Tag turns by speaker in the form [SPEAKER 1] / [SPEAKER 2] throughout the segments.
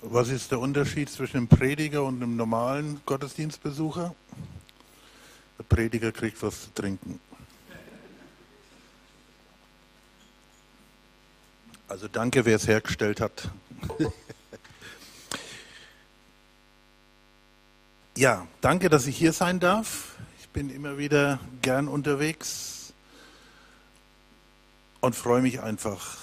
[SPEAKER 1] Was ist der Unterschied zwischen einem Prediger und einem normalen Gottesdienstbesucher? Der Prediger kriegt was zu trinken. Also danke, wer es hergestellt hat. Ja, danke, dass ich hier sein darf. Ich bin immer wieder gern unterwegs und freue mich einfach,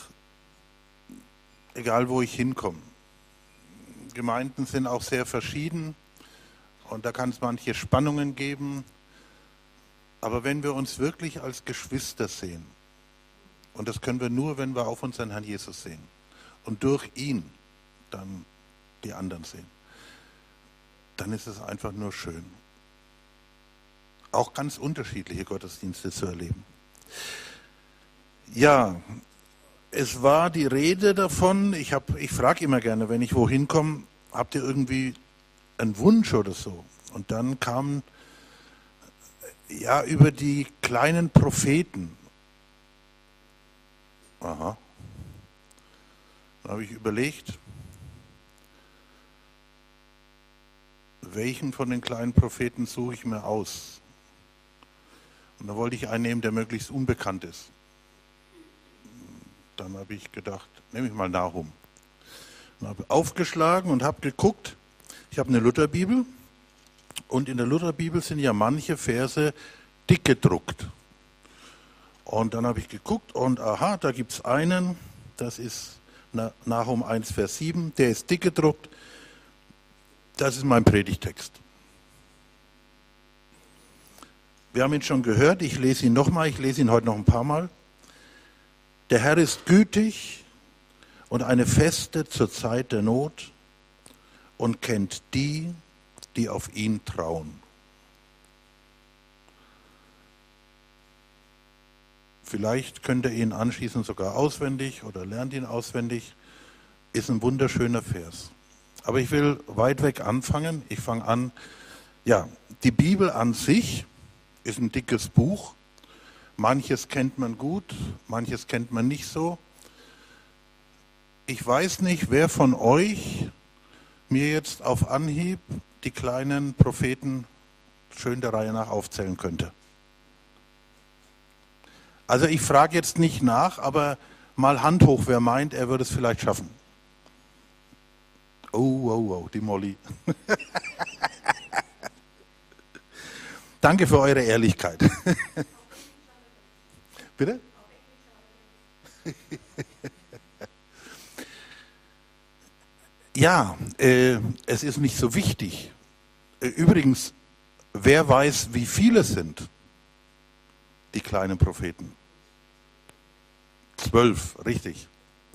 [SPEAKER 1] egal wo ich hinkomme. Gemeinden sind auch sehr verschieden und da kann es manche Spannungen geben. Aber wenn wir uns wirklich als Geschwister sehen, und das können wir nur, wenn wir auf unseren Herrn Jesus sehen und durch ihn dann die anderen sehen, dann ist es einfach nur schön, auch ganz unterschiedliche Gottesdienste zu erleben. Ja, es war die Rede davon, ich frage immer gerne, wenn ich wohin komme, habt ihr irgendwie einen Wunsch oder so? Und dann kam ja über die kleinen Propheten. Aha. Dann habe ich überlegt, welchen von den kleinen Propheten suche ich mir aus? Und da wollte ich einen nehmen, der möglichst unbekannt ist. Dann habe ich gedacht, nehme ich mal Nahum. Dann habe ich aufgeschlagen und habe geguckt, ich habe eine Lutherbibel und in der Lutherbibel sind ja manche Verse dick gedruckt. Und dann habe ich geguckt und aha, da gibt es einen, das ist Nahum 1, Vers 7, der ist dick gedruckt. Das ist mein Predigtext. Wir haben ihn schon gehört, ich lese ihn nochmal, ich lese ihn heute noch ein paar Mal. Der Herr ist gütig und eine Feste zur Zeit der Not und kennt die, die auf ihn trauen. Vielleicht könnt ihr ihn anschließend sogar auswendig oder lernt ihn auswendig. Ist ein wunderschöner Vers. Aber ich will weit weg anfangen. Ich fange an, ja, die Bibel an sich ist ein dickes Buch. Manches kennt man gut, manches kennt man nicht so. Ich weiß nicht, wer von euch mir jetzt auf Anhieb die kleinen Propheten schön der Reihe nach aufzählen könnte. Also ich frage jetzt nicht nach, aber mal Hand hoch, wer meint, er würde es vielleicht schaffen. Oh, die Molly. Danke für eure Ehrlichkeit. Bitte? Ja, es ist nicht so wichtig. Übrigens, wer weiß, wie viele sind die kleinen Propheten? 12, richtig.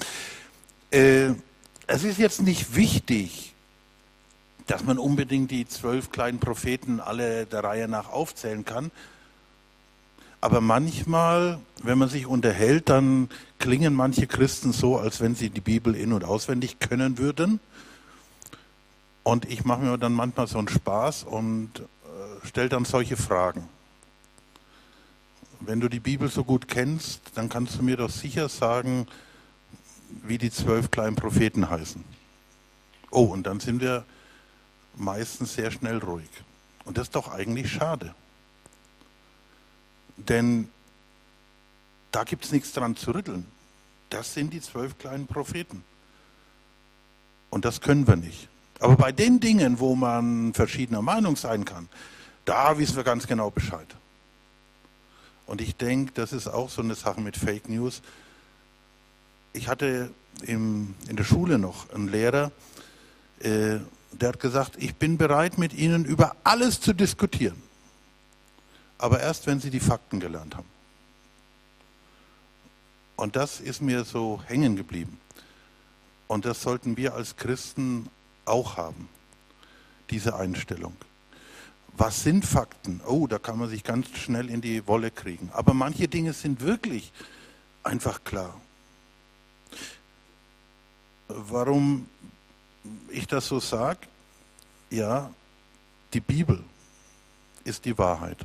[SPEAKER 1] Es ist jetzt nicht wichtig, dass man unbedingt die 12 kleinen Propheten alle der Reihe nach aufzählen kann. Aber manchmal, wenn man sich unterhält, dann klingen manche Christen so, als wenn sie die Bibel in- und auswendig können würden. Und ich mache mir dann manchmal so einen Spaß und stelle dann solche Fragen. Wenn du die Bibel so gut kennst, dann kannst du mir doch sicher sagen, wie die 12 kleinen Propheten heißen. Oh, und dann sind wir meistens sehr schnell ruhig. Und das ist doch eigentlich schade. Denn da gibt es nichts dran zu rütteln. Das sind die 12 kleinen Propheten. Und das können wir nicht. Aber bei den Dingen, wo man verschiedener Meinung sein kann, da wissen wir ganz genau Bescheid. Und ich denke, das ist auch so eine Sache mit Fake News. Ich hatte in der Schule noch einen Lehrer, der hat gesagt, ich bin bereit, mit Ihnen über alles zu diskutieren. Aber erst, wenn Sie die Fakten gelernt haben. Und das ist mir so hängen geblieben. Und das sollten wir als Christen auch haben, diese Einstellung. Was sind Fakten? Oh, da kann man sich ganz schnell in die Wolle kriegen. Aber manche Dinge sind wirklich einfach klar. Warum ich das so sage? Ja, die Bibel ist die Wahrheit.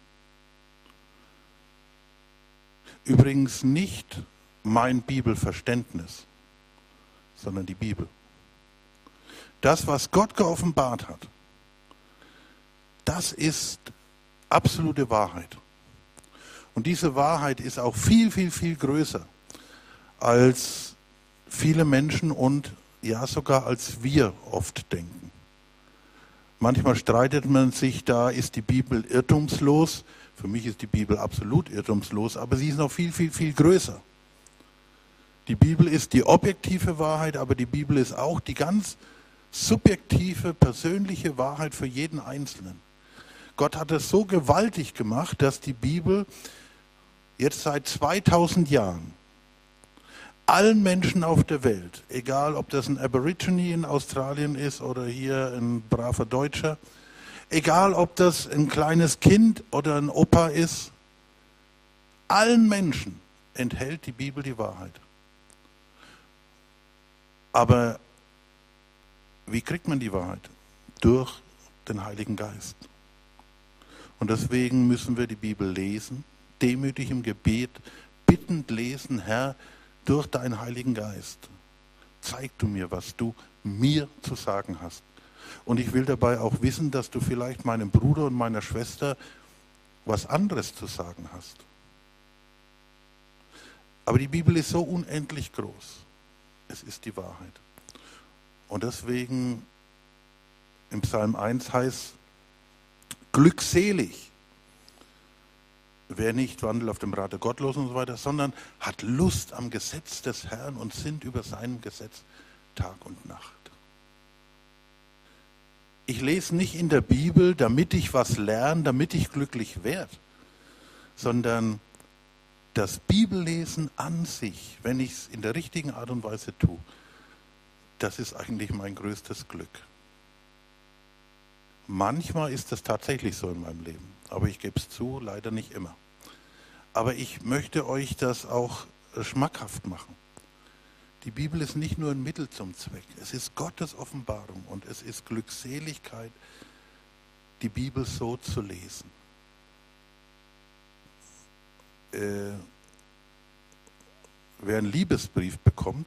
[SPEAKER 1] Übrigens nicht mein Bibelverständnis, sondern die Bibel. Das, was Gott geoffenbart hat, das ist absolute Wahrheit. Und diese Wahrheit ist auch viel, viel, viel größer als viele Menschen und ja sogar als wir oft denken. Manchmal streitet man sich, da ist die Bibel irrtumslos. Für mich ist die Bibel absolut irrtumslos, aber sie ist noch viel, viel, viel größer. Die Bibel ist die objektive Wahrheit, aber die Bibel ist auch die ganz subjektive, persönliche Wahrheit für jeden Einzelnen. Gott hat es so gewaltig gemacht, dass die Bibel jetzt seit 2000 Jahren allen Menschen auf der Welt, egal ob das ein Aborigine in Australien ist oder hier ein braver Deutscher, egal ob das ein kleines Kind oder ein Opa ist, allen Menschen enthält die Bibel die Wahrheit. Aber wie kriegt man die Wahrheit? Durch den Heiligen Geist. Und deswegen müssen wir die Bibel lesen, demütig im Gebet, bittend lesen, Herr, durch deinen Heiligen Geist. Zeig du mir, was du mir zu sagen hast. Und ich will dabei auch wissen, dass du vielleicht meinem Bruder und meiner Schwester was anderes zu sagen hast. Aber die Bibel ist so unendlich groß. Es ist die Wahrheit. Und deswegen im Psalm 1 heißt, glückselig, wer nicht wandelt auf dem Rat der Gottlosen und so weiter, sondern hat Lust am Gesetz des Herrn und sinnt über sein Gesetz Tag und Nacht. Ich lese nicht in der Bibel, damit ich was lerne, damit ich glücklich werde, sondern das Bibellesen an sich, wenn ich es in der richtigen Art und Weise tue, das ist eigentlich mein größtes Glück. Manchmal ist das tatsächlich so in meinem Leben, aber ich gebe es zu, leider nicht immer. Aber ich möchte euch das auch schmackhaft machen. Die Bibel ist nicht nur ein Mittel zum Zweck, es ist Gottes Offenbarung und es ist Glückseligkeit, die Bibel so zu lesen. Wer einen Liebesbrief bekommt,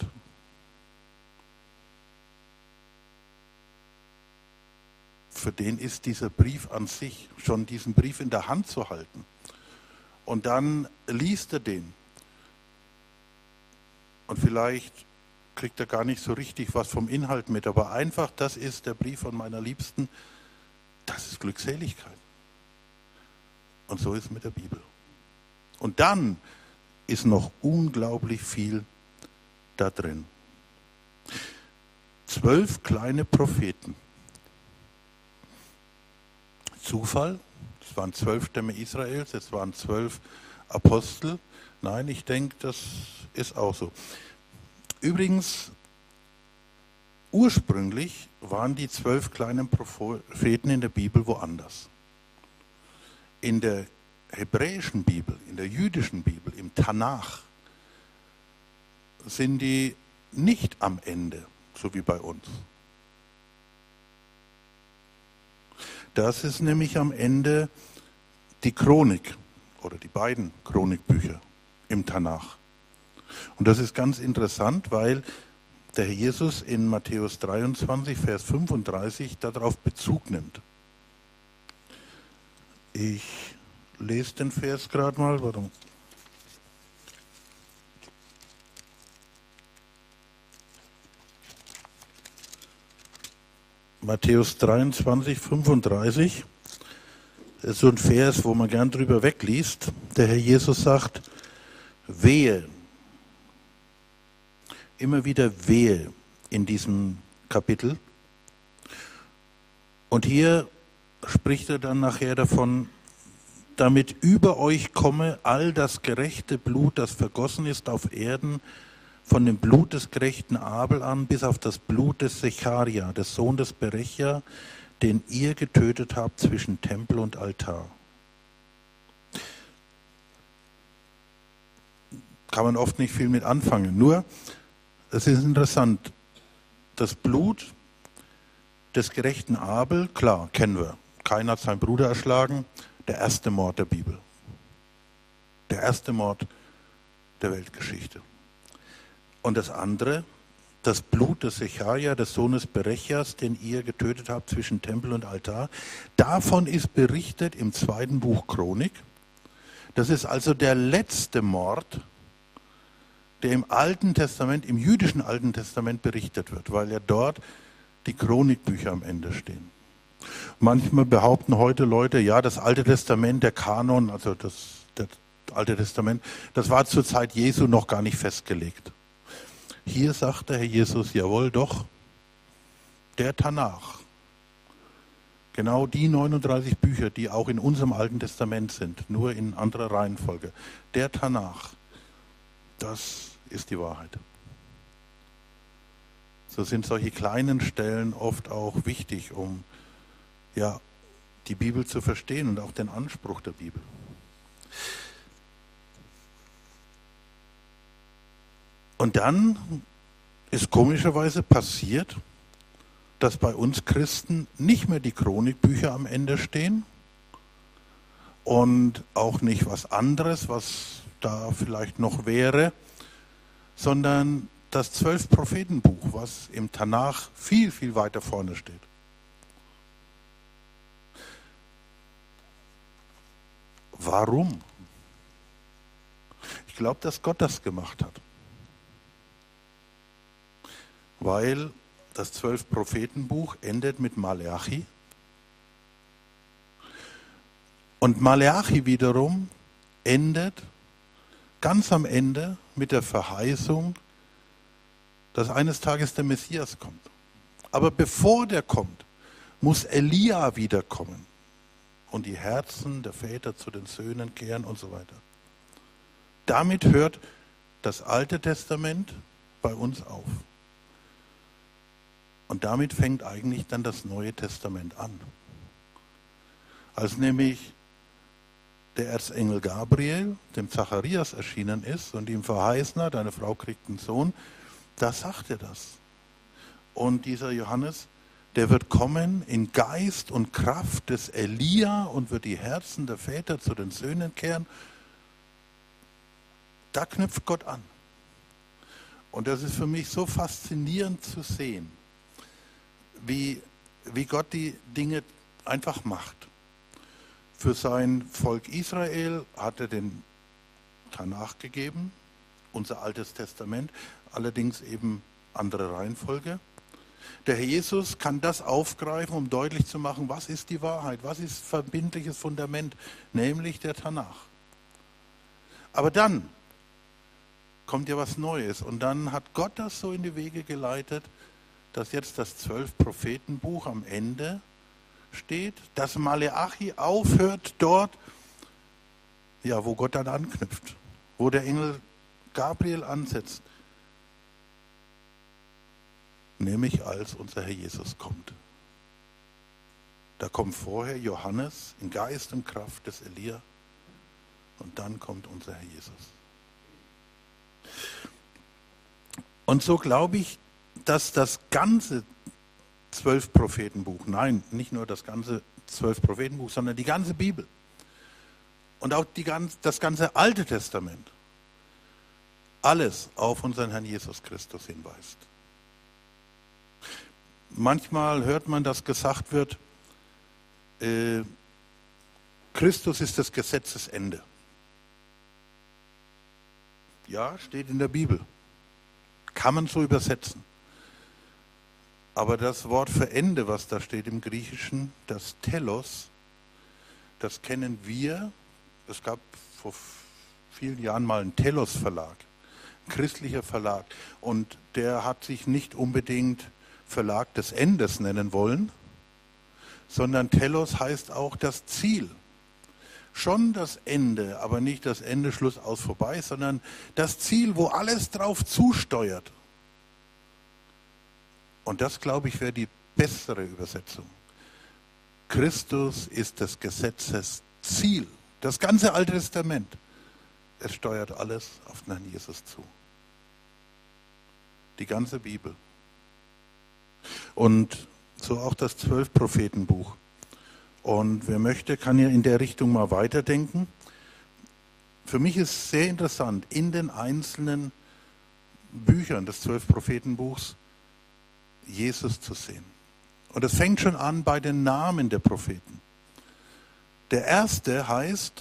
[SPEAKER 1] für den ist dieser Brief an sich, schon diesen Brief in der Hand zu halten. Und dann liest er den. Und vielleicht kriegt er gar nicht so richtig was vom Inhalt mit, aber einfach, das ist der Brief von meiner Liebsten, das ist Glückseligkeit. Und so ist es mit der Bibel. Und dann ist noch unglaublich viel da drin. 12 kleine Propheten. Zufall? Es waren 12 Stämme Israels, es waren 12 Apostel. Nein, ich denke, das ist auch so. Übrigens, ursprünglich waren die 12 kleinen Propheten in der Bibel woanders. In der hebräischen Bibel, in der jüdischen Bibel, im Tanach, sind die nicht am Ende, so wie bei uns. Das ist nämlich am Ende die Chronik oder die beiden Chronikbücher im Tanach. Und das ist ganz interessant, weil der Herr Jesus in Matthäus 23, Vers 35 darauf Bezug nimmt. Ich lese den Vers gerade mal. Warum? Matthäus 23, 35. Das ist so ein Vers, wo man gern drüber wegliest. Der Herr Jesus sagt, wehe. Immer wieder wehe in diesem Kapitel. Und hier spricht er dann nachher davon, damit über euch komme all das gerechte Blut, das vergossen ist auf Erden, von dem Blut des gerechten Abel an bis auf das Blut des Secharia, des Sohn des Berechia, den ihr getötet habt zwischen Tempel und Altar. Kann man oft nicht viel mit anfangen. Nur, es ist interessant, das Blut des gerechten Abel, klar, kennen wir. Kain hat seinen Bruder erschlagen, der erste Mord der Bibel. Der erste Mord der Weltgeschichte. Und das andere das Blut des Secharia, des Sohnes Berechjas, den ihr getötet habt zwischen Tempel und Altar. Davon ist berichtet im 2. Buch Chronik. Das ist also der letzte Mord, der im Alten Testament, im jüdischen Alten Testament berichtet wird, weil ja dort die Chronikbücher am Ende stehen. Manchmal behaupten heute Leute, ja, das Alte Testament, der Kanon, also das Alte Testament, das war zur Zeit Jesu noch gar nicht festgelegt. Hier sagt der Herr Jesus, jawohl, doch, der Tanach, genau die 39 Bücher, die auch in unserem Alten Testament sind, nur in anderer Reihenfolge, der Tanach, das ist die Wahrheit. So sind solche kleinen Stellen oft auch wichtig, um ja, die Bibel zu verstehen und auch den Anspruch der Bibel. Und dann ist komischerweise passiert, dass bei uns Christen nicht mehr die Chronikbücher am Ende stehen und auch nicht was anderes, was da vielleicht noch wäre, sondern das 12 Prophetenbuch, was im Tanach viel, viel weiter vorne steht. Warum? Ich glaube, dass Gott das gemacht hat. Weil das 12 Prophetenbuch endet mit Maleachi. Und Maleachi wiederum endet ganz am Ende mit der Verheißung, dass eines Tages der Messias kommt. Aber bevor der kommt, muss Elia wiederkommen und die Herzen der Väter zu den Söhnen kehren und so weiter. Damit hört das Alte Testament bei uns auf. Und damit fängt eigentlich dann das Neue Testament an. Als nämlich der Erzengel Gabriel dem Zacharias erschienen ist und ihm verheißen hat, deine Frau kriegt einen Sohn, da sagt er das. Und dieser Johannes, der wird kommen in Geist und Kraft des Elia und wird die Herzen der Väter zu den Söhnen kehren. Da knüpft Gott an. Und das ist für mich so faszinierend zu sehen, wie Gott die Dinge einfach macht. Für sein Volk Israel hat er den Tanach gegeben, unser Altes Testament, allerdings eben andere Reihenfolge. Der Herr Jesus kann das aufgreifen, um deutlich zu machen, was ist die Wahrheit, was ist verbindliches Fundament, nämlich der Tanach. Aber dann kommt ja was Neues und dann hat Gott das so in die Wege geleitet, dass jetzt das 12 Prophetenbuch am Ende steht, dass Maleachi aufhört dort, ja, wo Gott dann anknüpft, wo der Engel Gabriel ansetzt, nämlich als unser Herr Jesus kommt. Da kommt vorher Johannes in Geist und Kraft des Elia und dann kommt unser Herr Jesus. Und so glaube ich, dass das ganze 12 Prophetenbuch, nein, nicht nur das ganze 12 Prophetenbuch, sondern die ganze Bibel und auch das ganze Alte Testament, alles auf unseren Herrn Jesus Christus hinweist. Manchmal hört man, dass gesagt wird, Christus ist das Gesetzesende. Ja, steht in der Bibel. Kann man so übersetzen. Aber das Wort für Ende, was da steht im Griechischen, das Telos, das kennen wir. Es gab vor vielen Jahren mal einen Telos-Verlag, ein christlicher Verlag. Und der hat sich nicht unbedingt Verlag des Endes nennen wollen, sondern Telos heißt auch das Ziel. Schon das Ende, aber nicht das Ende, Schluss, aus, vorbei, sondern das Ziel, wo alles drauf zusteuert. Und das, glaube ich, wäre die bessere Übersetzung. Christus ist des Gesetzes Ziel. Das ganze Alte Testament, es steuert alles auf den Herrn Jesus zu. Die ganze Bibel. Und so auch das 12 Prophetenbuch. Und wer möchte, kann ja in der Richtung mal weiterdenken. Für mich ist sehr interessant, in den einzelnen Büchern des 12-Propheten-Buchs Jesus zu sehen. Und es fängt schon an bei den Namen der Propheten. Der erste heißt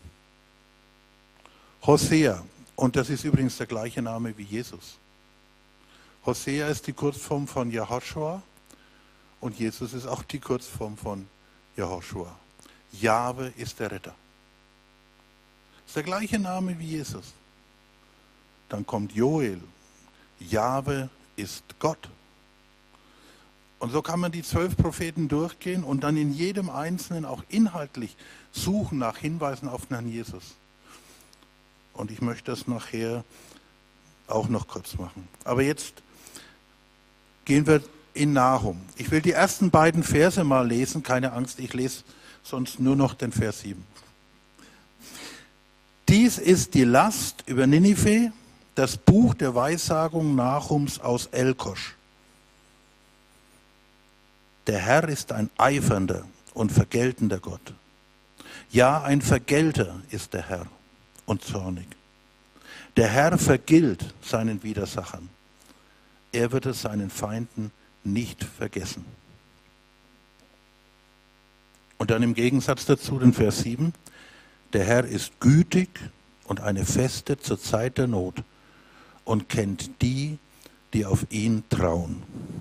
[SPEAKER 1] Hosea. Und das ist übrigens der gleiche Name wie Jesus. Hosea ist die Kurzform von Jehoschua und Jesus ist auch die Kurzform von Jehoschua. Jahwe ist der Retter. Das ist der gleiche Name wie Jesus. Dann kommt Joel. Jahwe ist Gott. Und so kann man die 12 Propheten durchgehen und dann in jedem Einzelnen auch inhaltlich suchen nach Hinweisen auf den Herrn Jesus. Und ich möchte das nachher auch noch kurz machen. Aber jetzt gehen wir in Nahum. Ich will die ersten beiden Verse mal lesen. Keine Angst, ich lese sonst nur noch den Vers 7. Dies ist die Last über Ninive, das Buch der Weissagung Nahums aus Elkosch. Der Herr ist ein eifernder und vergeltender Gott. Ja, ein Vergelter ist der Herr und zornig. Der Herr vergilt seinen Widersachern. Er wird es seinen Feinden nicht vergessen. Und dann im Gegensatz dazu den Vers 7. Der Herr ist gütig und eine Feste zur Zeit der Not und kennt die, die auf ihn trauen.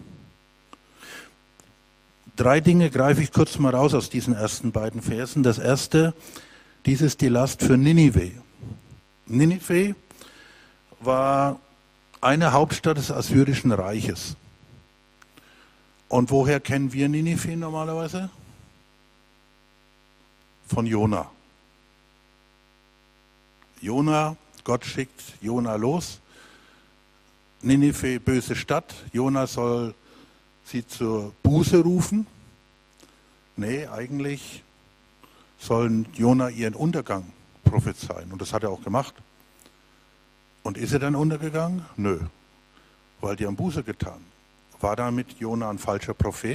[SPEAKER 1] 3 Dinge greife ich kurz mal raus aus diesen ersten beiden Versen. Das erste, dies ist die Last für Ninive. Ninive war eine Hauptstadt des Assyrischen Reiches. Und woher kennen wir Ninive normalerweise? Von Jona. Jona, Gott schickt Jona los. Ninive, böse Stadt. Jona soll sie zur Buße rufen. Nee, eigentlich soll Jona ihren Untergang prophezeien. Und das hat er auch gemacht. Und ist er dann untergegangen? Nö, weil die haben Buße getan. War damit Jona ein falscher Prophet?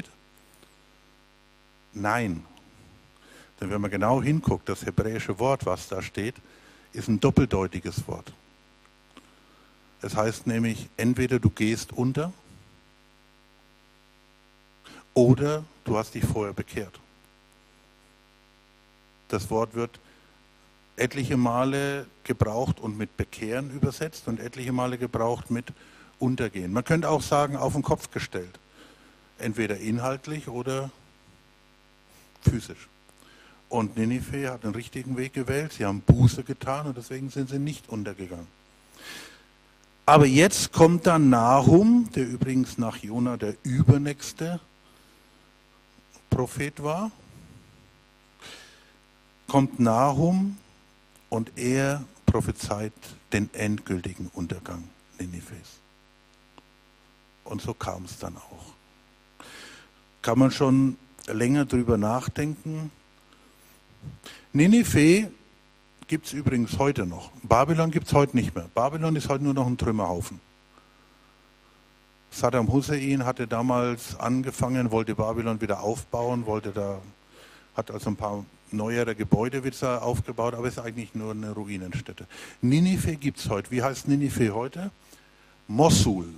[SPEAKER 1] Nein. Denn wenn man genau hinguckt, das hebräische Wort, was da steht, ist ein doppeldeutiges Wort. Es heißt nämlich, entweder du gehst unter oder du hast dich vorher bekehrt. Das Wort wird etliche Male gebraucht und mit bekehren übersetzt und etliche Male gebraucht mit untergehen. Man könnte auch sagen, auf den Kopf gestellt. Entweder inhaltlich oder physisch. Und Ninive hat den richtigen Weg gewählt. Sie haben Buße getan und deswegen sind sie nicht untergegangen. Aber jetzt kommt dann Nahum, der übrigens nach Jona der übernächste Prophet war. Kommt Nahum und er prophezeit den endgültigen Untergang Ninives. Und so kam es dann auch. Kann man schon länger drüber nachdenken. Ninive gibt es übrigens heute noch. Babylon gibt es heute nicht mehr. Babylon ist heute nur noch ein Trümmerhaufen. Saddam Hussein hatte damals angefangen, wollte Babylon wieder aufbauen, hat also ein paar neuere Gebäude wieder aufgebaut, aber es ist eigentlich nur eine Ruinenstätte. Ninive gibt es heute. Wie heißt Ninive heute? Mosul.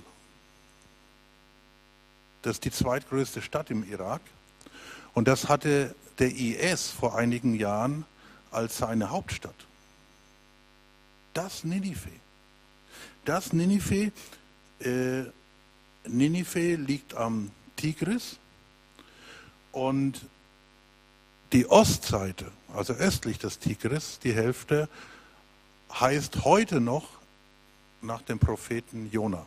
[SPEAKER 1] Das ist die zweitgrößte Stadt im Irak. Und das hatte der IS vor einigen Jahren als seine Hauptstadt. Das Ninive. Das Ninive, Ninive liegt am Tigris und die Ostseite, also östlich des Tigris, die Hälfte, heißt heute noch nach dem Propheten Jona.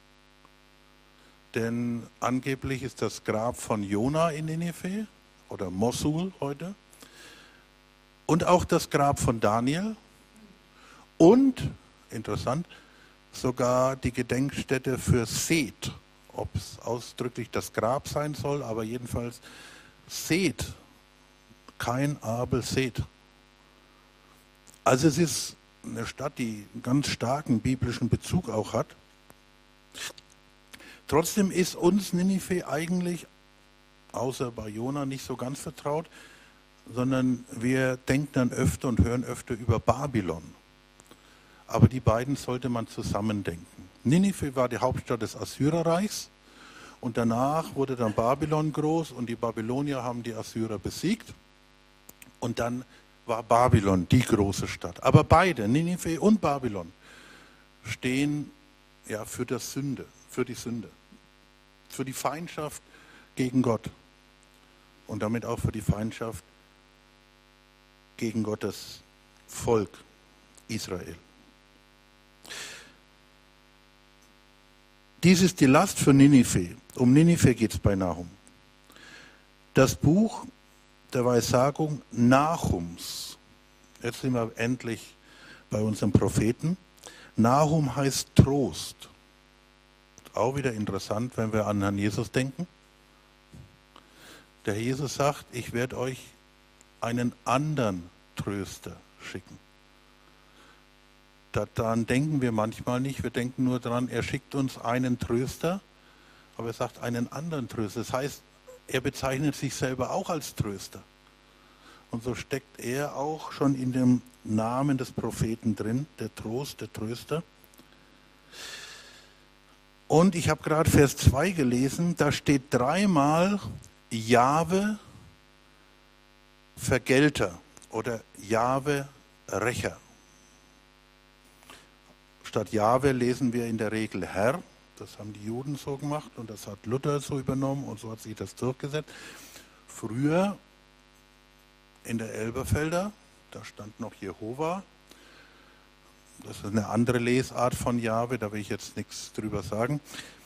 [SPEAKER 1] Denn angeblich ist das Grab von Jona in Ninive oder Mosul heute und auch das Grab von Daniel und, interessant, sogar die Gedenkstätte für Seth, ob es ausdrücklich das Grab sein soll, aber jedenfalls Seth, Kain, Abel, Seth. Also es ist eine Stadt, die einen ganz starken biblischen Bezug auch hat. Trotzdem ist uns Ninive eigentlich, außer bei Jona, nicht so ganz vertraut, sondern wir denken dann öfter und hören öfter über Babylon. Aber die beiden sollte man zusammen denken. Ninive war die Hauptstadt des Assyrerreichs und danach wurde dann Babylon groß und die Babylonier haben die Assyrer besiegt und dann war Babylon die große Stadt. Aber beide, Ninive und Babylon, stehen ja für die Sünde, für die Feindschaft gegen Gott und damit auch für die Feindschaft gegen Gottes Volk Israel. Dies ist die Last für Ninive. Um Ninive geht es bei Nahum. Das Buch der Weissagung Nahums. Jetzt sind wir endlich bei unserem Propheten. Nahum heißt Trost. Auch wieder interessant, wenn wir an Herrn Jesus denken. Der Herr Jesus sagt, ich werde euch einen anderen Tröster schicken. Daran denken wir manchmal nicht. Wir denken nur daran, er schickt uns einen Tröster, aber er sagt einen anderen Tröster. Das heißt, er bezeichnet sich selber auch als Tröster. Und so steckt er auch schon in dem Namen des Propheten drin, der Trost, der Tröster. Und ich habe gerade Vers 2 gelesen, da steht dreimal Jahwe Vergelter oder Jahwe Rächer. Statt Jahwe lesen wir in der Regel Herr. Das haben die Juden so gemacht und das hat Luther so übernommen und so hat sich das durchgesetzt. Früher in der Elberfelder, da stand noch Jehova. Das ist eine andere Lesart von Jahwe, da will ich jetzt nichts drüber sagen.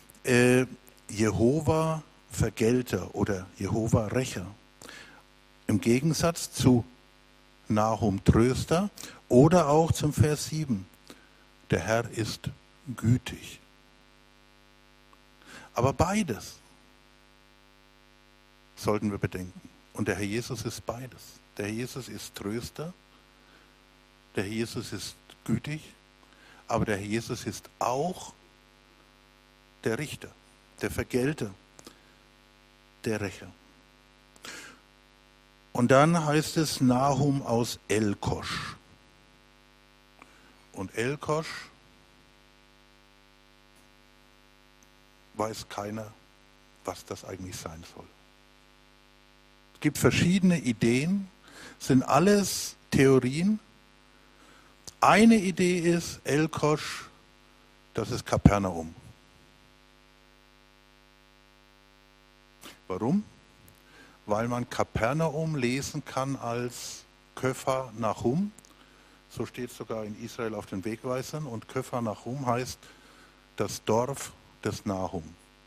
[SPEAKER 1] Jehova Vergelter oder Jehova Rächer. Im Gegensatz zu Nahum Tröster oder auch zum Vers 7. Der Herr ist gütig. Aber beides sollten wir bedenken. Und der Herr Jesus ist beides. Der Herr Jesus ist Tröster, der Herr Jesus ist gütig, aber der Herr Jesus ist auch der Richter, der Vergelter, der Rächer. Und dann heißt es Nahum aus Elkosch. Und Elkosch weiß keiner, was das eigentlich sein soll. Es gibt verschiedene Ideen, sind alles Theorien. Eine Idee ist, Elkosch, das ist Kapernaum. Warum? Weil man Kapernaum lesen kann als Köpher Nahum. So steht es sogar in Israel auf den Wegweisern. Und Köpher Nahum heißt das Dorf des Nahum.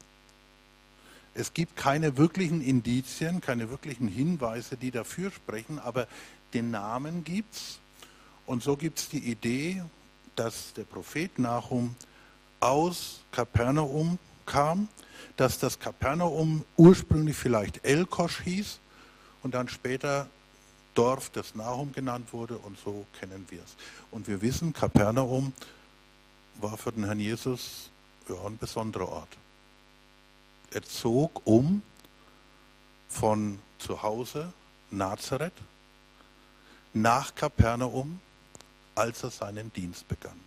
[SPEAKER 1] Es gibt keine wirklichen Indizien, keine wirklichen Hinweise, die dafür sprechen, aber den Namen gibt es. Und so gibt es die Idee, dass der Prophet Nahum aus Kapernaum kam, dass das Kapernaum ursprünglich vielleicht Elkosch hieß und dann später Dorf des Nahum genannt wurde und so kennen wir es. Und wir wissen, Kapernaum war für den Herrn Jesus ein besonderer Ort. Er zog um von zu Hause Nazareth nach Kapernaum, als er seinen Dienst begann.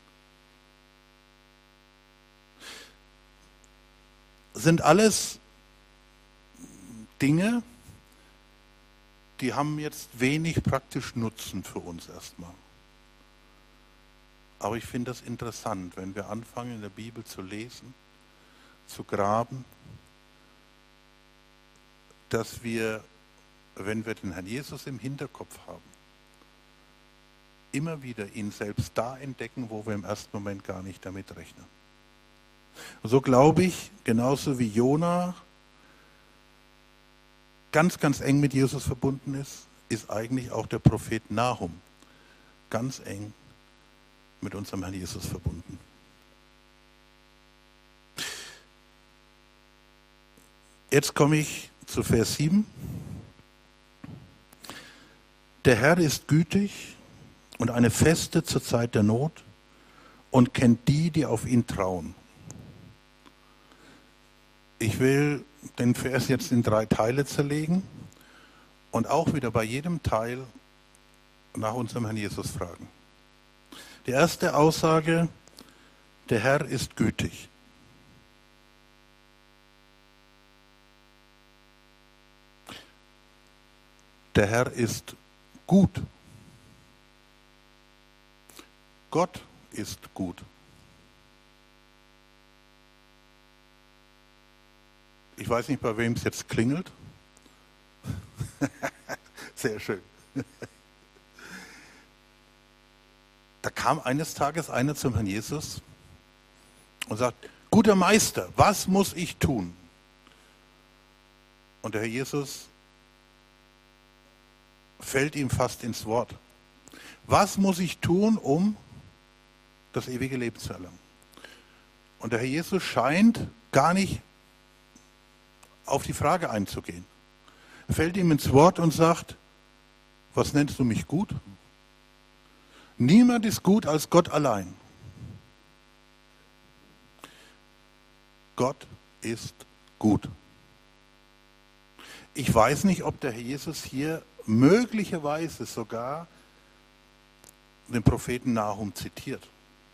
[SPEAKER 1] Sind alles Dinge, die haben jetzt wenig praktisch Nutzen für uns erstmal. Aber ich finde das interessant, wenn wir anfangen, in der Bibel zu lesen, zu graben, dass wir, wenn wir den Herrn Jesus im Hinterkopf haben, immer wieder ihn selbst da entdecken, wo wir im ersten Moment gar nicht damit rechnen. So glaube ich, genauso wie Jona ganz, ganz eng mit Jesus verbunden ist eigentlich auch der Prophet Nahum ganz eng mit unserem Herrn Jesus verbunden. Jetzt komme ich zu Vers 7. Der Herr ist gütig und eine Feste zur Zeit der Not und kennt die, die auf ihn trauen. Ich will den Vers jetzt in 3 Teile zerlegen und auch wieder bei jedem Teil nach unserem Herrn Jesus fragen. Die erste Aussage, Der Herr ist gütig. Der Herr ist gut. Gott ist gut. Ich weiß nicht, bei wem es jetzt klingelt. Sehr schön. Da kam eines Tages einer zum Herrn Jesus und sagt, guter Meister, was muss ich tun? Und der Herr Jesus fällt ihm fast ins Wort. Was muss ich tun, um das ewige Leben zu erlangen? Und der Herr Jesus scheint gar nicht auf die Frage einzugehen. Er fällt ihm ins Wort und sagt, was nennst du mich gut? Niemand ist gut als Gott allein. Gott ist gut. Ich weiß nicht, ob der Herr Jesus hier möglicherweise sogar den Propheten Nahum zitiert.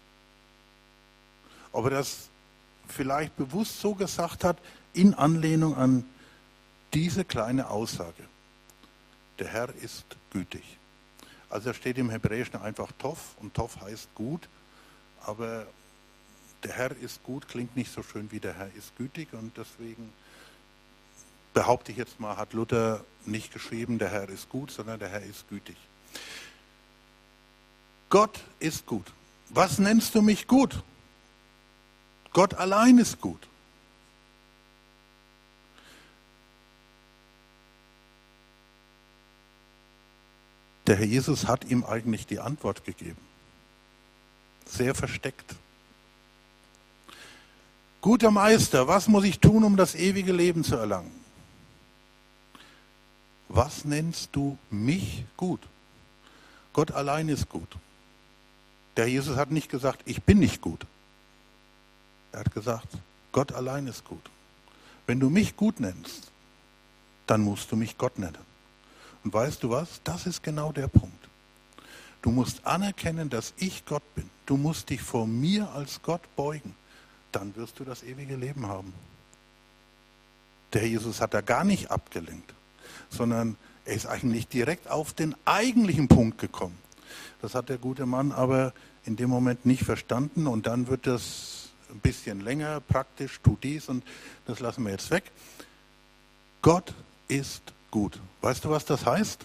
[SPEAKER 1] Ob er das vielleicht bewusst so gesagt hat, in Anlehnung an diese kleine Aussage. Der Herr ist gütig. Also da steht im Hebräischen einfach Tov und Tov heißt gut, aber der Herr ist gut klingt nicht so schön wie der Herr ist gütig und deswegen behaupte ich jetzt mal, hat Luther nicht geschrieben, der Herr ist gut, sondern der Herr ist gütig. Gott ist gut. Was nennst du mich gut? Gott allein ist gut. Der Herr Jesus hat ihm eigentlich die Antwort gegeben. Sehr versteckt. Guter Meister, was muss ich tun, um das ewige Leben zu erlangen? Was nennst du mich gut? Gott allein ist gut. Der Herr Jesus hat nicht gesagt, ich bin nicht gut. Er hat gesagt, Gott allein ist gut. Wenn du mich gut nennst, dann musst du mich Gott nennen. Und weißt du was? Das ist genau der Punkt. Du musst anerkennen, dass ich Gott bin. Du musst dich vor mir als Gott beugen. Dann wirst du das ewige Leben haben. Der Herr Jesus hat da gar nicht abgelenkt, sondern er ist eigentlich direkt auf den eigentlichen Punkt gekommen. Das hat der gute Mann aber in dem Moment nicht verstanden und dann wird das ein bisschen länger, praktisch, tu dies und das lassen wir jetzt weg. Gott ist gut. Weißt du, was das heißt?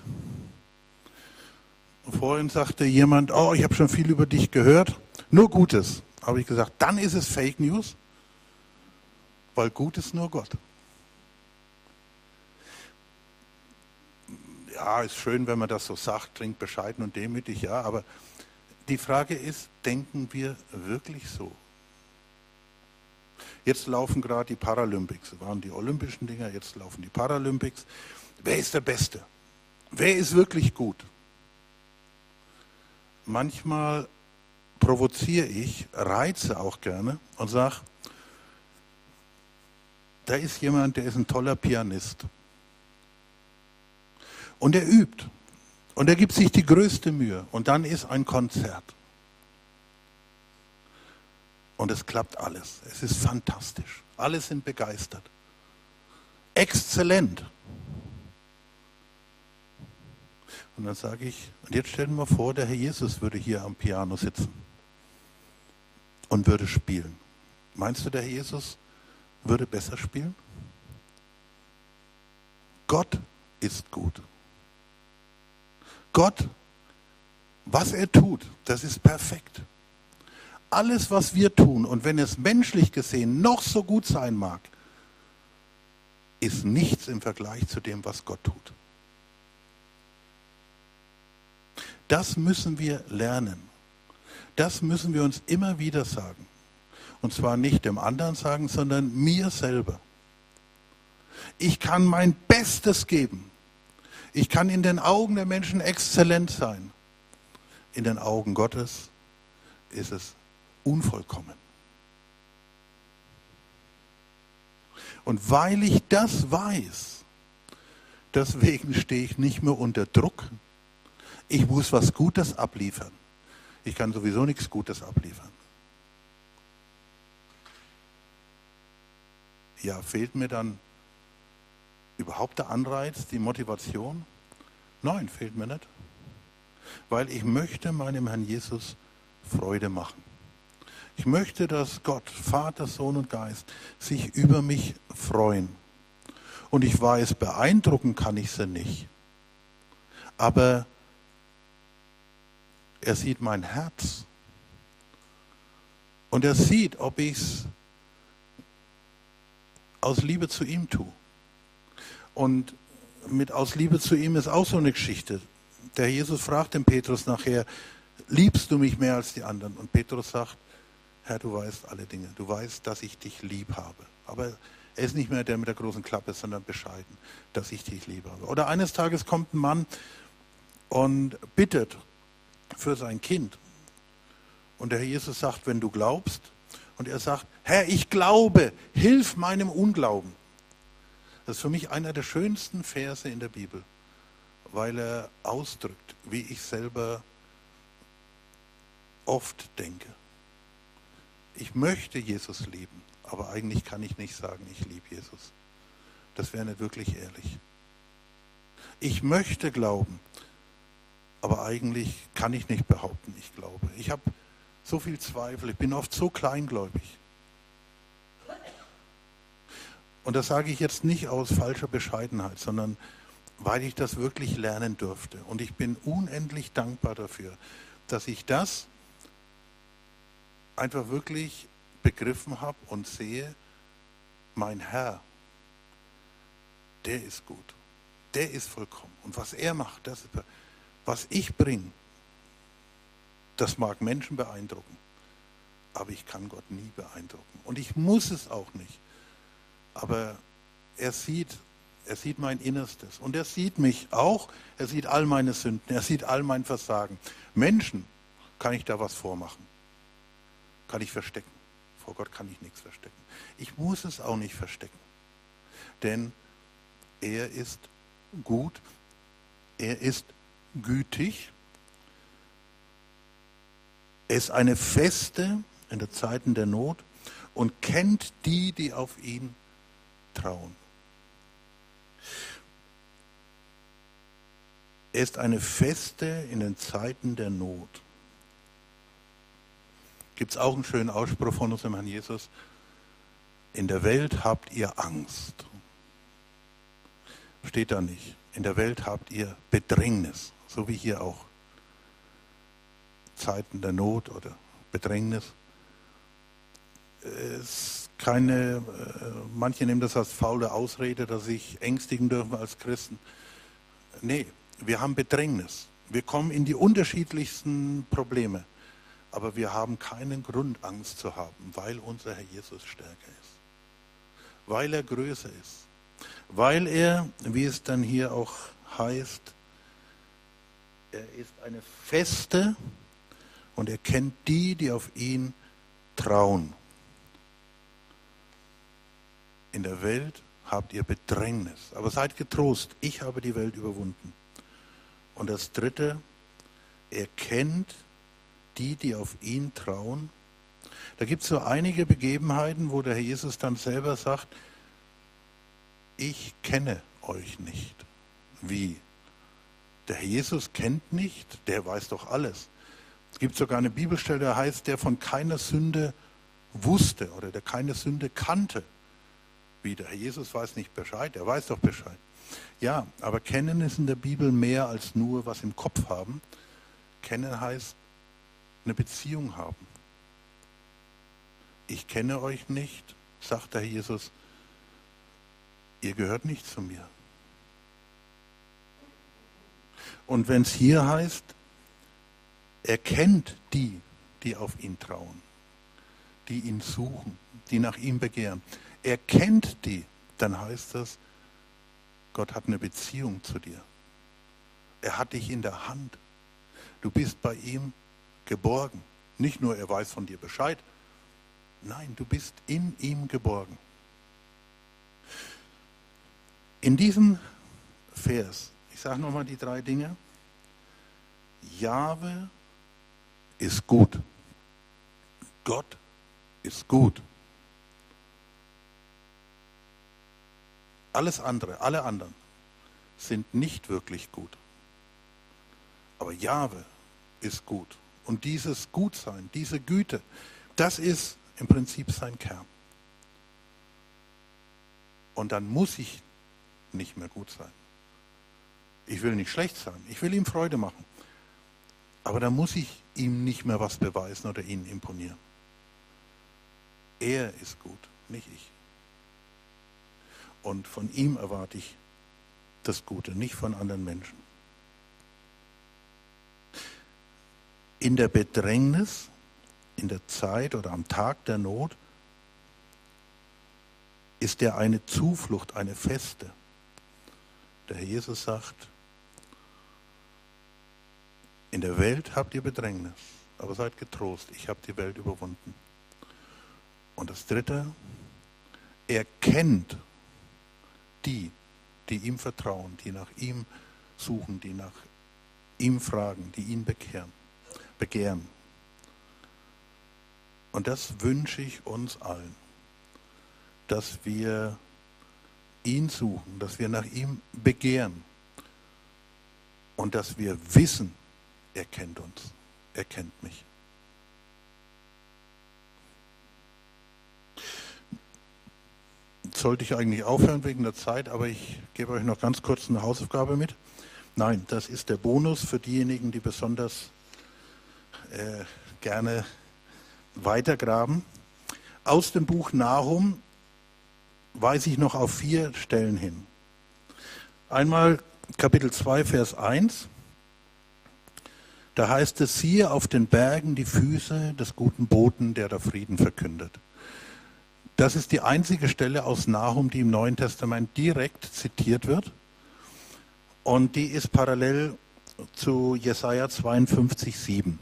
[SPEAKER 1] Vorhin sagte jemand, oh, ich habe schon viel über dich gehört, nur Gutes. Habe ich gesagt, dann ist es Fake News, weil gut ist nur Gott. Ja, ist schön, wenn man das so sagt, klingt bescheiden und demütig, ja, aber die Frage ist, denken wir wirklich so? Jetzt laufen gerade die Paralympics, das waren die olympischen Dinger, jetzt laufen die Paralympics. Wer ist der Beste? Wer ist wirklich gut? Manchmal provoziere ich, reize auch gerne und sage, da ist jemand, der ist ein toller Pianist. Und er übt. Und er gibt sich die größte Mühe. Und dann ist ein Konzert. Und es klappt alles. Es ist fantastisch. Alle sind begeistert. Exzellent. Und dann sage ich, und jetzt stellen wir vor, der Herr Jesus würde hier am Piano sitzen und würde spielen. Meinst du, der Herr Jesus würde besser spielen? Gott ist gut. Gott, was er tut, das ist perfekt. Alles, was wir tun, und wenn es menschlich gesehen noch so gut sein mag, ist nichts im Vergleich zu dem, was Gott tut. Das müssen wir lernen. Das müssen wir uns immer wieder sagen. Und zwar nicht dem anderen sagen, sondern mir selber. Ich kann mein Bestes geben. Ich kann in den Augen der Menschen exzellent sein. In den Augen Gottes ist es unvollkommen. Und weil ich das weiß, deswegen stehe ich nicht mehr unter Druck. Ich muss was Gutes abliefern. Ich kann sowieso nichts Gutes abliefern. Ja, fehlt mir dann überhaupt der Anreiz, die Motivation? Nein, fehlt mir nicht. Weil ich möchte meinem Herrn Jesus Freude machen. Ich möchte, dass Gott, Vater, Sohn und Geist sich über mich freuen. Und ich weiß, beeindrucken kann ich sie nicht. Aber er sieht mein Herz. Und er sieht, ob ich es aus Liebe zu ihm tue. Und mit aus Liebe zu ihm ist auch so eine Geschichte. Der Jesus fragt den Petrus nachher, liebst du mich mehr als die anderen? Und Petrus sagt, Herr, du weißt alle Dinge. Du weißt, dass ich dich lieb habe. Aber er ist nicht mehr der mit der großen Klappe, sondern bescheiden, dass ich dich lieb habe. Oder eines Tages kommt ein Mann und bittet für sein Kind. Und der Herr Jesus sagt, wenn du glaubst, und er sagt, Herr, ich glaube, hilf meinem Unglauben. Das ist für mich einer der schönsten Verse in der Bibel, weil er ausdrückt, wie ich selber oft denke. Ich möchte Jesus lieben, aber eigentlich kann ich nicht sagen, ich liebe Jesus. Das wäre nicht wirklich ehrlich. Ich möchte glauben, aber eigentlich kann ich nicht behaupten, ich glaube. Ich habe so viel Zweifel, ich bin oft so kleingläubig. Und das sage ich jetzt nicht aus falscher Bescheidenheit, sondern weil ich das wirklich lernen durfte. Und ich bin unendlich dankbar dafür, dass ich das einfach wirklich begriffen habe und sehe, mein Herr, der ist gut, der ist vollkommen. Und was er macht, was ich bringe, das mag Menschen beeindrucken, aber ich kann Gott nie beeindrucken. Und ich muss es auch nicht. Aber er sieht mein Innerstes und er sieht mich auch, er sieht all meine Sünden, er sieht all mein Versagen. Menschen kann ich da was vormachen, kann ich verstecken. Vor Gott kann ich nichts verstecken. Ich muss es auch nicht verstecken, denn er ist gut, er ist gütig, er ist eine Feste in der Zeiten der Not und kennt die, die auf ihn trauen. Er ist eine Feste in den Zeiten der Not. Gibt es auch einen schönen Ausspruch von unserem Herrn Jesus. In der Welt habt ihr Angst. Steht da nicht. In der Welt habt ihr Bedrängnis, so wie hier auch. Zeiten der Not oder Bedrängnis. Manche nehmen das als faule Ausrede, dass sich ängstigen dürfen als Christen. Nee, wir haben Bedrängnis. Wir kommen in die unterschiedlichsten Probleme. Aber wir haben keinen Grund, Angst zu haben, weil unser Herr Jesus stärker ist. Weil er größer ist. Weil er, wie es dann hier auch heißt, er ist eine Feste und er kennt die, die auf ihn trauen. In der Welt habt ihr Bedrängnis, aber seid getrost, ich habe die Welt überwunden. Und das Dritte, er kennt die, die auf ihn trauen. Da gibt es so einige Begebenheiten, wo der Herr Jesus dann selber sagt, ich kenne euch nicht. Wie? Der Herr Jesus kennt nicht, der weiß doch alles. Es gibt sogar eine Bibelstelle, da heißt, der von keiner Sünde wusste oder der keine Sünde kannte. Wie, der Herr Jesus weiß nicht Bescheid, er weiß doch Bescheid. Ja, aber kennen ist in der Bibel mehr als nur was im Kopf haben. Kennen heißt eine Beziehung haben. Ich kenne euch nicht, sagt der Herr Jesus, ihr gehört nicht zu mir. Und wenn es hier heißt, er kennt die, die auf ihn trauen, die ihn suchen, die nach ihm begehren. Er kennt die, dann heißt das, Gott hat eine Beziehung zu dir. Er hat dich in der Hand. Du bist bei ihm geborgen. Nicht nur, er weiß von dir Bescheid. Nein, du bist in ihm geborgen. In diesem Vers, ich sage nochmal die 3 Dinge. Jahwe ist gut. Gott ist gut. Alles andere, alle anderen sind nicht wirklich gut. Aber Jahwe ist gut. Und dieses Gutsein, diese Güte, das ist im Prinzip sein Kern. Und dann muss ich nicht mehr gut sein. Ich will nicht schlecht sein. Ich will ihm Freude machen. Aber dann muss ich ihm nicht mehr was beweisen oder ihn imponieren. Er ist gut, nicht ich. Und von ihm erwarte ich das Gute, nicht von anderen Menschen. In der Bedrängnis, in der Zeit oder am Tag der Not ist er eine Zuflucht, eine Feste. Der Herr Jesus sagt, in der Welt habt ihr Bedrängnis, aber seid getrost, ich habe die Welt überwunden. Und das Dritte, er kennt die ihm vertrauen, die nach ihm suchen, die nach ihm fragen, die ihn begehren. Und das wünsche ich uns allen, dass wir ihn suchen, dass wir nach ihm begehren und dass wir wissen, er kennt uns, er kennt mich. Sollte ich eigentlich aufhören wegen der Zeit, aber ich gebe euch noch ganz kurz eine Hausaufgabe mit. Nein, das ist der Bonus für diejenigen, die besonders gerne weitergraben. Aus dem Buch Nahum weise ich noch auf 4 Stellen hin. Einmal Kapitel 2, Vers 1. Da heißt es, siehe auf den Bergen die Füße des guten Boten, der da Frieden verkündet. Das ist die einzige Stelle aus Nahum, die im Neuen Testament direkt zitiert wird. Und die ist parallel zu Jesaja 52, 7.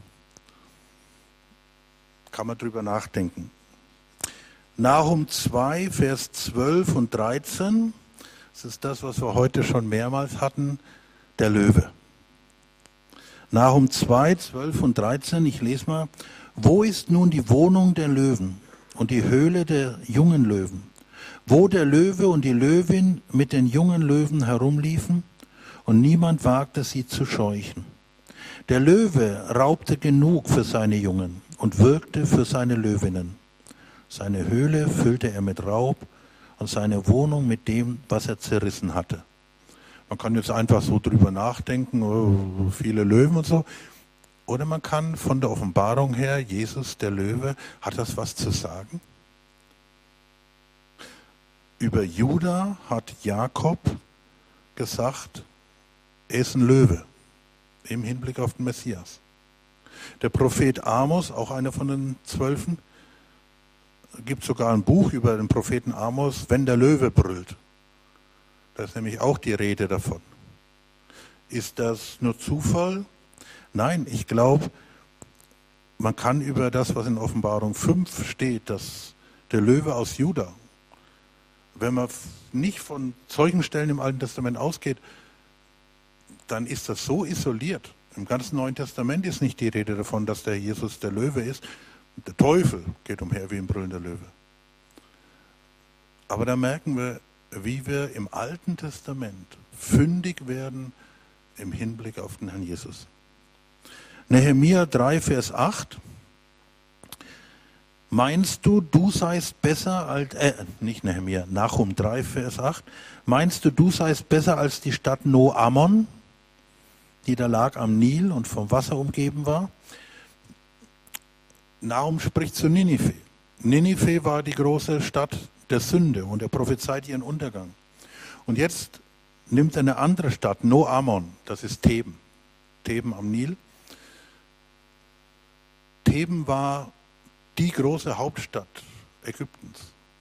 [SPEAKER 1] Kann man drüber nachdenken. Nahum 2, Vers 12 und 13. Das ist das, was wir heute schon mehrmals hatten, der Löwe. Nahum 2, 12 und 13, ich lese mal. Wo ist nun die Wohnung der Löwen und die Höhle der jungen Löwen? Wo der Löwe und die Löwin mit den jungen Löwen herumliefen und niemand wagte sie zu scheuchen. Der Löwe raubte genug für seine Jungen und wirkte für seine Löwinnen. Seine Höhle füllte er mit Raub und seine Wohnung mit dem, was er zerrissen hatte. Man kann jetzt einfach so drüber nachdenken, oh, viele Löwen und so. Oder man kann von der Offenbarung her, Jesus, der Löwe, hat das was zu sagen? Über Juda hat Jakob gesagt, er ist ein Löwe im Hinblick auf den Messias. Der Prophet Amos, auch einer von den 12, gibt sogar ein Buch über den Propheten Amos, wenn der Löwe brüllt. Da ist nämlich auch die Rede davon. Ist das nur Zufall? Nein, ich glaube, man kann über das, was in Offenbarung 5 steht, dass der Löwe aus Juda, wenn man nicht von solchen Stellen im Alten Testament ausgeht, dann ist das so isoliert. Im ganzen Neuen Testament ist nicht die Rede davon, dass der Jesus der Löwe ist. Der Teufel geht umher wie ein brüllender Löwe. Aber da merken wir, wie wir im Alten Testament fündig werden im Hinblick auf den Herrn Jesus. Nehemia 3, Vers 8. Meinst du, du seist besser als, nicht Nehemia, Nahum 3, Vers 8. Meinst du seist besser als die Stadt No-Ammon, die da lag am Nil und vom Wasser umgeben war? Nahum spricht zu Ninive. Ninive war die große Stadt der Sünde und er prophezeit ihren Untergang. Und jetzt nimmt er eine andere Stadt, No-Ammon, das ist Theben. Theben am Nil. Theben war die große Hauptstadt Ägyptens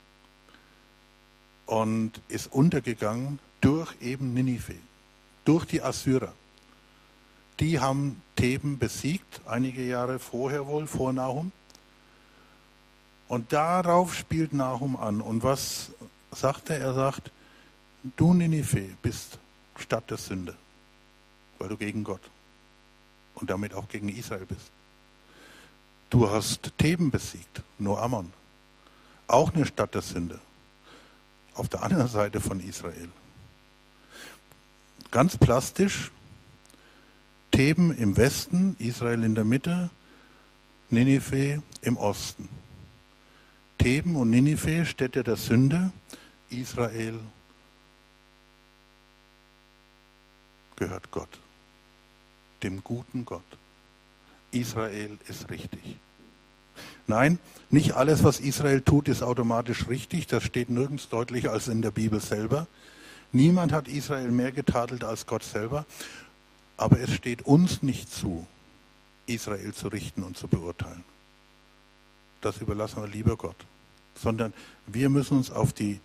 [SPEAKER 1] und ist untergegangen durch eben Ninive, durch die Assyrer. Die haben Theben besiegt, einige Jahre vorher wohl, vor Nahum. Und darauf spielt Nahum an. Und was sagt er? Er sagt, du Ninive bist Stadt der Sünde, weil du gegen Gott und damit auch gegen Israel bist. Du hast Theben besiegt, No-Ammon, auch eine Stadt der Sünde, auf der anderen Seite von Israel. Ganz plastisch, Theben im Westen, Israel in der Mitte, Ninive im Osten. Theben und Ninive, Städte der Sünde, Israel gehört Gott, dem guten Gott. Israel ist richtig. Nein, nicht alles, was Israel tut, ist automatisch richtig. Das steht nirgends deutlicher als in der Bibel selber. Niemand hat Israel mehr getadelt als Gott selber. Aber es steht uns nicht zu, Israel zu richten und zu beurteilen. Das überlassen wir lieber Gott. Sondern wir müssen uns auf die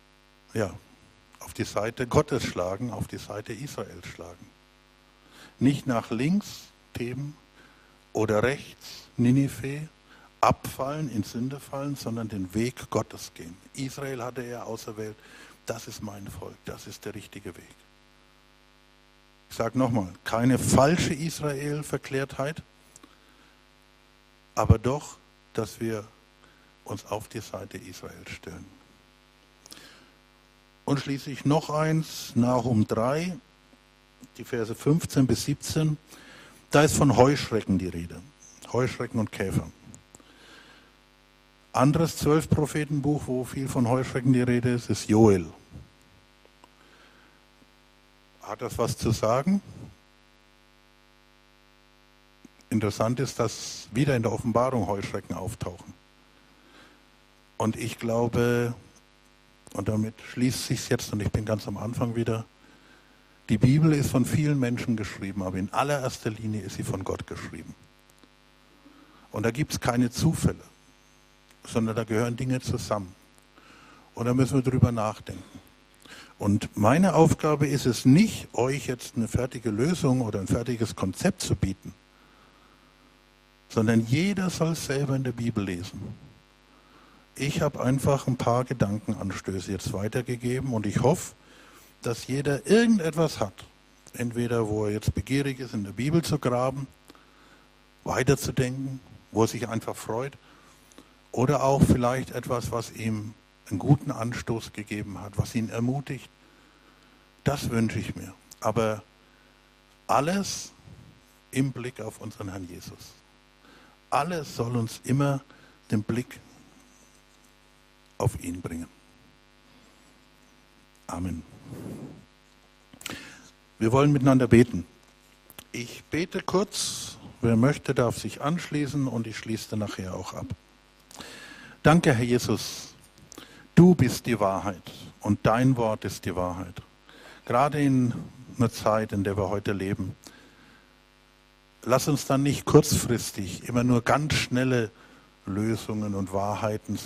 [SPEAKER 1] Seite Gottes schlagen, auf die Seite Israels schlagen. Nicht nach links, Theben, oder rechts, Ninive, abfallen, in Sünde fallen, sondern den Weg Gottes gehen. Israel hatte er auserwählt, das ist mein Volk, das ist der richtige Weg. Ich sage nochmal, keine falsche Israel-Verklärtheit, aber doch, dass wir uns auf die Seite Israel stellen. Und schließlich noch eins, Nahum 3, die Verse 15 bis 17, da ist von Heuschrecken die Rede, Heuschrecken und Käfer. Anderes 12-Prophetenbuch, wo viel von Heuschrecken die Rede ist, ist Joel. Hat das was zu sagen? Interessant ist, dass wieder in der Offenbarung Heuschrecken auftauchen. Und ich glaube, und damit schließt sich's jetzt, und ich bin ganz am Anfang wieder, die Bibel ist von vielen Menschen geschrieben, aber in allererster Linie ist sie von Gott geschrieben. Und da gibt es keine Zufälle, sondern da gehören Dinge zusammen. Und da müssen wir drüber nachdenken. Und meine Aufgabe ist es nicht, euch jetzt eine fertige Lösung oder ein fertiges Konzept zu bieten, sondern jeder soll es selber in der Bibel lesen. Ich habe einfach ein paar Gedankenanstöße jetzt weitergegeben und ich hoffe, dass jeder irgendetwas hat, entweder wo er jetzt begierig ist, in der Bibel zu graben, weiterzudenken, wo er sich einfach freut, oder auch vielleicht etwas, was ihm einen guten Anstoß gegeben hat, was ihn ermutigt. Das wünsche ich mir. Aber alles im Blick auf unseren Herrn Jesus. Alles soll uns immer den Blick auf ihn bringen. Amen. Wir wollen miteinander beten. Ich bete kurz. Wer möchte, darf sich anschließen und ich schließe dann nachher auch ab. Danke, Herr Jesus. Du bist die Wahrheit und dein Wort ist die Wahrheit. Gerade in einer Zeit, in der wir heute leben. Lass uns dann nicht kurzfristig immer nur ganz schnelle Lösungen und Wahrheiten